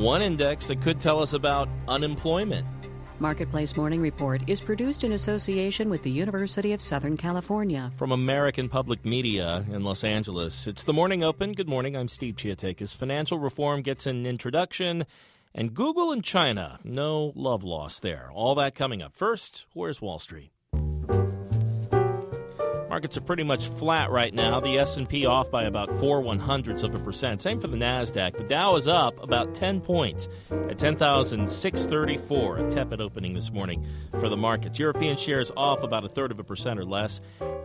one index that could tell us about unemployment. Marketplace Morning Report is produced in association with the University of Southern California. From American Public Media in Los Angeles, it's The Morning Open. Good morning, I'm Steve Chiatakis. Financial reform gets an introduction, and Google and China, no love lost there. All that coming up. First, where's Wall Street? Markets are pretty much flat right now. The S&P off by about 0.04%. Same for the NASDAQ. The Dow is up about 10 points at 10,634, a tepid opening this morning for the markets. European shares off about 0.33% or less,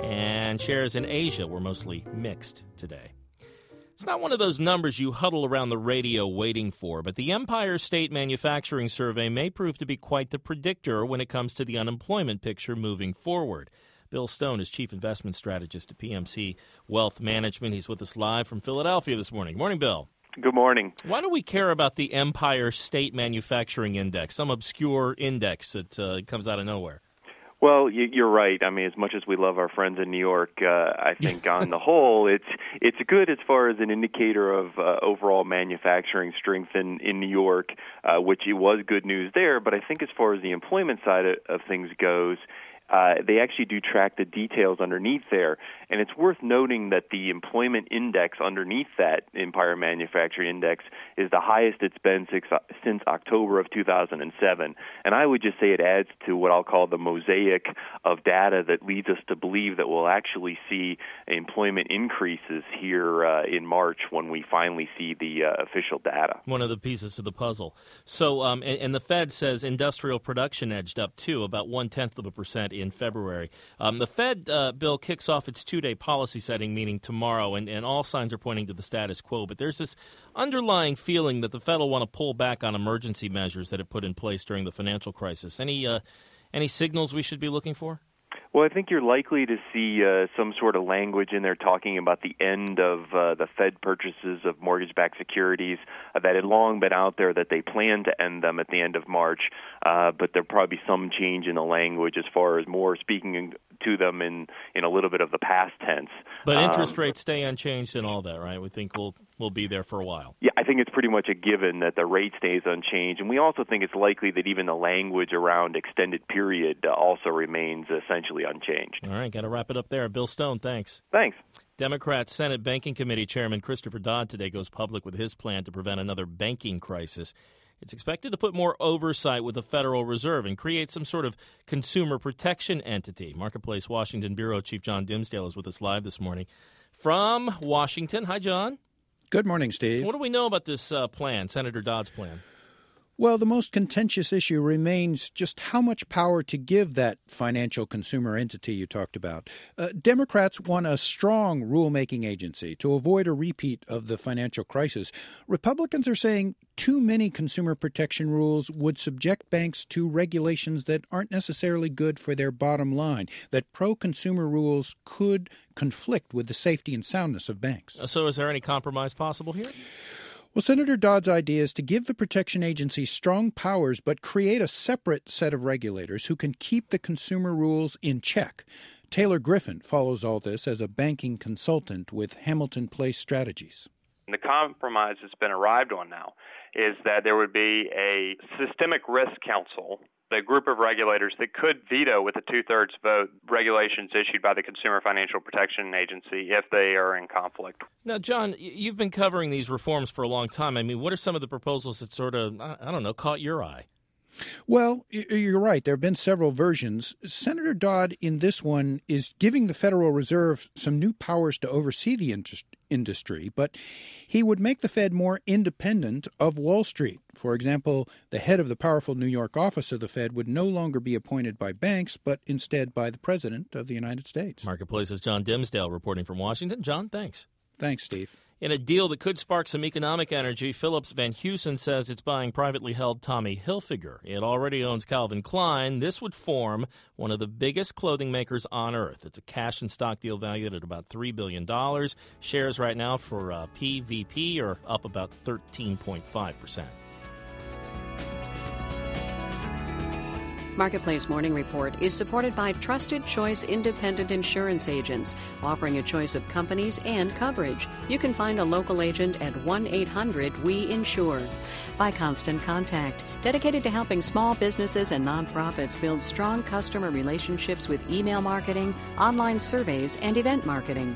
and shares in Asia were mostly mixed today. It's not one of those numbers you huddle around the radio waiting for, but the Empire State Manufacturing Survey may prove to be quite the predictor when it comes to the unemployment picture moving forward. Bill Stone is Chief Investment Strategist at PMC Wealth Management. He's with us live from Philadelphia this morning. Morning, Bill. Good morning. Why do we care about the Empire State Manufacturing Index, some obscure index that comes out of nowhere? Well, you're right. I mean, as much as we love our friends in New York, I think on the whole, it's good as far as an indicator of overall manufacturing strength in New York, which it was good news there. But I think as far as the employment side of things goes, they actually do track the details underneath there. And it's worth noting that the employment index underneath that Empire Manufacturing Index is the highest it's been since October of 2007. And I would just say it adds to what I'll call the mosaic of data that leads us to believe that we'll actually see employment increases here in March when we finally see the official data. One of the pieces of the puzzle. So, and the Fed says industrial production edged up, too, about 0.1% in February. The Fed, Bill, kicks off its two-day policy setting meeting tomorrow, and all signs are pointing to the status quo. But there's this underlying feeling that the Fed will want to pull back on emergency measures that it put in place during the financial crisis. Any signals we should be looking for? Well, I think you're likely to see some sort of language in there talking about the end of the Fed purchases of mortgage-backed securities that had long been out there, that they plan to end them at the end of March. But there'll probably be some change in the language as far as more speaking to them in a little bit of the past tense. But interest rates stay unchanged and all that, right? We think we'll be there for a while. Yeah, I think it's pretty much a given that the rate stays unchanged. And we also think it's likely that even the language around extended period also remains essentially unchanged. All right, got to wrap it up there. Bill Stone, thanks. Thanks. Democrat Senate Banking Committee Chairman Christopher Dodd today goes public with his plan to prevent another banking crisis. It's expected to put more oversight with the Federal Reserve and create some sort of consumer protection entity. Marketplace Washington Bureau Chief John Dimsdale is with us live this morning from Washington. Hi, John. Good morning, Steve. What do we know about this plan, Senator Dodd's plan? Well, the most contentious issue remains just how much power to give that financial consumer entity you talked about. Democrats want a strong rulemaking agency to avoid a repeat of the financial crisis. Republicans are saying too many consumer protection rules would subject banks to regulations that aren't necessarily good for their bottom line, that pro-consumer rules could conflict with the safety and soundness of banks. So is there any compromise possible here? Well, Senator Dodd's idea is to give the protection agency strong powers, but create a separate set of regulators who can keep the consumer rules in check. Taylor Griffin follows all this as a banking consultant with Hamilton Place Strategies. The compromise that's been arrived on now is that there would be a systemic risk council, the group of regulators that could veto with a two-thirds vote regulations issued by the Consumer Financial Protection Agency if they are in conflict. Now, John, you've been covering these reforms for a long time. I mean, what are some of the proposals that sort of, caught your eye? Well, you're right. There have been several versions. Senator Dodd in this one is giving the Federal Reserve some new powers to oversee the industry, but he would make the Fed more independent of Wall Street. For example, the head of the powerful New York office of the Fed would no longer be appointed by banks, but instead by the President of the United States. Marketplace's John Dimsdale reporting from Washington. John, thanks. Thanks, Steve. In a deal that could spark some economic energy, Phillips Van Heusen says it's buying privately held Tommy Hilfiger. It already owns Calvin Klein. This would form one of the biggest clothing makers on earth. It's a cash and stock deal valued at about $3 billion. Shares right now for PVP are up about 13.5%. Marketplace Morning Report is supported by Trusted Choice Independent Insurance Agents, offering a choice of companies and coverage. You can find a local agent at 1-800-WE-INSURE. By Constant Contact, dedicated to helping small businesses and nonprofits build strong customer relationships with email marketing, online surveys, and event marketing.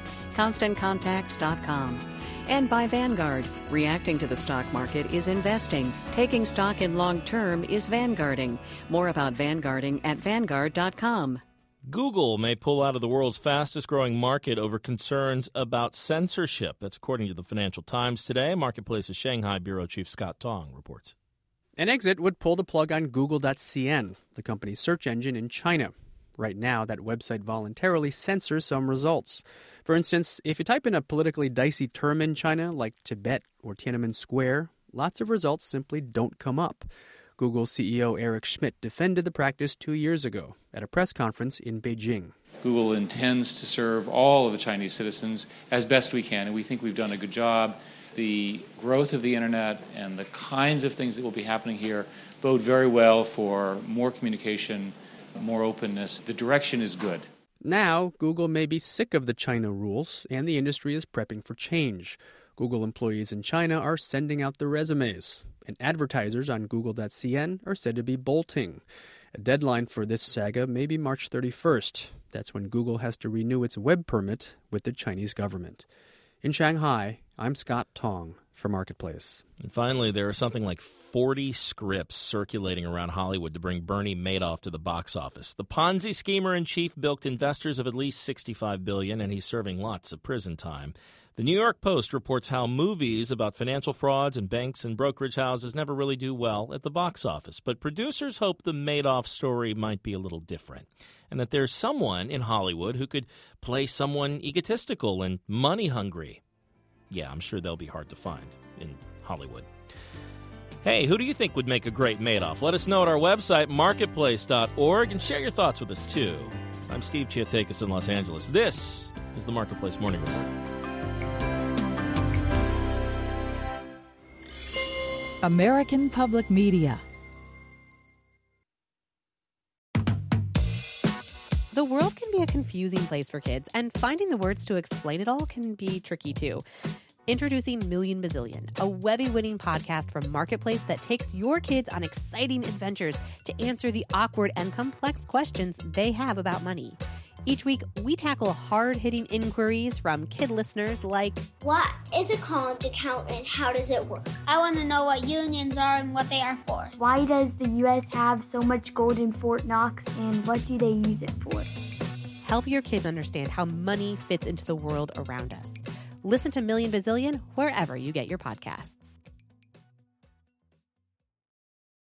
ConstantContact.com. And by Vanguard. Reacting to the stock market is investing. Taking stock in long term is vanguarding. More about vanguarding at Vanguard.com. Google may pull out of the world's fastest growing market over concerns about censorship. That's according to the Financial Times today. Marketplace's Shanghai Bureau Chief Scott Tong reports. An exit would pull the plug on Google.cn, the company's search engine in China. Right now, that website voluntarily censors some results. For instance, if you type in a politically dicey term in China, like Tibet or Tiananmen Square, lots of results simply don't come up. Google CEO Eric Schmidt defended the practice 2 years ago at a press conference in Beijing. Google intends to serve all of the Chinese citizens as best we can, and we think we've done a good job. The growth of the internet and the kinds of things that will be happening here bode very well for more communication, more openness. The direction is good. Now, Google may be sick of the China rules, and the industry is prepping for change. Google employees in China are sending out their resumes, and advertisers on Google.cn are said to be bolting. A deadline for this saga may be March 31st. That's when Google has to renew its web permit with the Chinese government. In Shanghai, I'm Scott Tong for Marketplace. And finally, there are something like 40 scripts circulating around Hollywood to bring Bernie Madoff to the box office. The Ponzi schemer-in-chief bilked investors of at least $65 billion, and he's serving lots of prison time. The New York Post reports how movies about financial frauds and banks and brokerage houses never really do well at the box office. But producers hope the Madoff story might be a little different, and that there's someone in Hollywood who could play someone egotistical and money-hungry. Yeah, I'm sure they'll be hard to find in Hollywood. Hey, who do you think would make a great Madoff? Let us know at our website, marketplace.org, and share your thoughts with us, too. I'm Steve Chiatakis in Los Angeles. This is the Marketplace Morning Report. American Public Media. The world can be a confusing place for kids, and finding the words to explain it all can be tricky, too. Introducing Million Bazillion, a Webby-winning podcast from Marketplace that takes your kids on exciting adventures to answer the awkward and complex questions they have about money. Each week, we tackle hard-hitting inquiries from kid listeners like, what is a college account and how does it work? I want to know what unions are and what they are for. Why does the U.S. have so much gold in Fort Knox, and what do they use it for? Help your kids understand how money fits into the world around us. Listen to Million Bazillion wherever you get your podcasts.